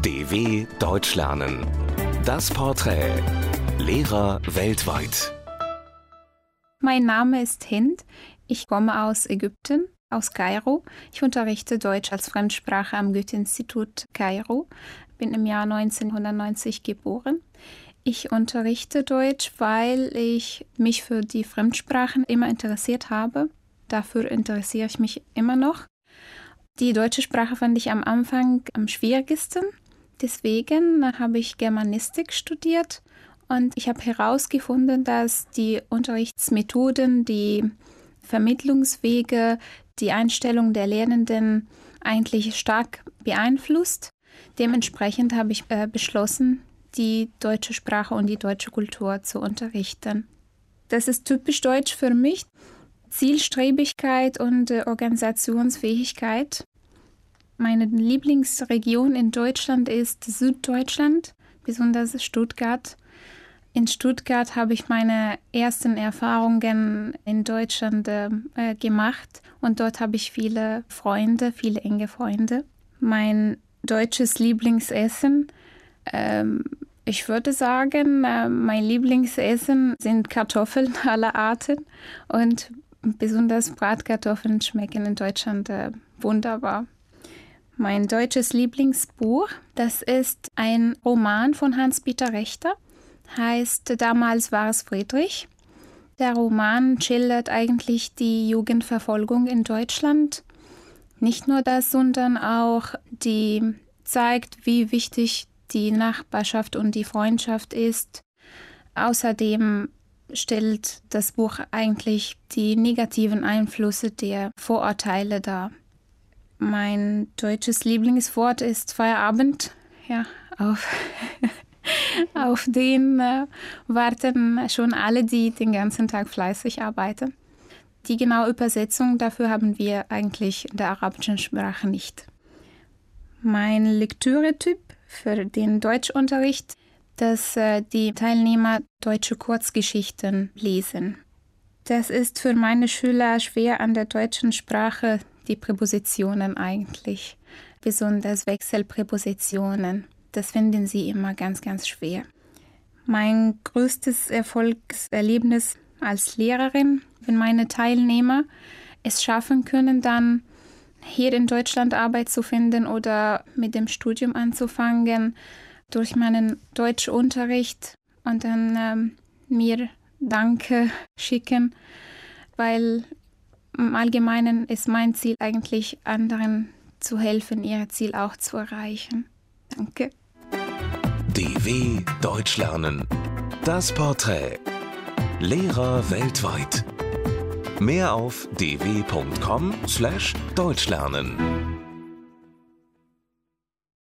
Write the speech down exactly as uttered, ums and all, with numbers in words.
D W Deutsch lernen. Das Porträt Lehrer weltweit. Mein Name ist Hind. Ich komme aus Ägypten, aus Kairo. Ich unterrichte Deutsch als Fremdsprache am Goethe-Institut Kairo. Bin im Jahr neunzehnhundertneunzig geboren. Ich unterrichte Deutsch, weil ich mich für die Fremdsprachen immer interessiert habe. Dafür interessiere ich mich immer noch. Die deutsche Sprache fand ich am Anfang am schwierigsten. Deswegen habe ich Germanistik studiert und ich habe herausgefunden, dass die Unterrichtsmethoden, die Vermittlungswege, die Einstellung der Lernenden eigentlich stark beeinflusst. Dementsprechend habe ich äh, beschlossen, die deutsche Sprache und die deutsche Kultur zu unterrichten. Das ist typisch deutsch für mich. Zielstrebigkeit und äh, Organisationsfähigkeit. Meine Lieblingsregion in Deutschland ist Süddeutschland, besonders Stuttgart. In Stuttgart habe ich meine ersten Erfahrungen in Deutschland äh, gemacht und dort habe ich viele Freunde, viele enge Freunde. Mein deutsches Lieblingsessen, ähm, ich würde sagen, äh, mein Lieblingsessen sind Kartoffeln aller Arten und besonders Bratkartoffeln schmecken in Deutschland äh, wunderbar. Mein deutsches Lieblingsbuch, das ist ein Roman von Hans-Peter Rechter, heißt Damals war es Friedrich. Der Roman schildert eigentlich die Jugendverfolgung in Deutschland. Nicht nur das, sondern auch die zeigt, wie wichtig die Nachbarschaft und die Freundschaft ist. Außerdem stellt das Buch eigentlich die negativen Einflüsse der Vorurteile dar. Mein deutsches Lieblingswort ist Feierabend. Ja, auf, auf den äh, warten schon alle, die den ganzen Tag fleißig arbeiten. Die genaue Übersetzung dafür haben wir eigentlich in der arabischen Sprache nicht. Mein Lektüretyp für den Deutschunterricht, dass äh, die Teilnehmer deutsche Kurzgeschichten lesen. Das ist für meine Schüler schwer an der deutschen Sprache, die Präpositionen eigentlich, besonders Wechselpräpositionen. Das finden sie immer ganz, ganz schwer. Mein größtes Erfolgserlebnis als Lehrerin, wenn meine Teilnehmer es schaffen können, dann hier in Deutschland Arbeit zu finden oder mit dem Studium anzufangen, durch meinen Deutschunterricht und dann ähm, mir Danke schicken, weil im Allgemeinen ist mein Ziel eigentlich, anderen zu helfen, ihr Ziel auch zu erreichen. Danke. D W Deutsch lernen. Das Porträt Lehrer weltweit. Mehr auf d w punkt com slash deutsch lernen.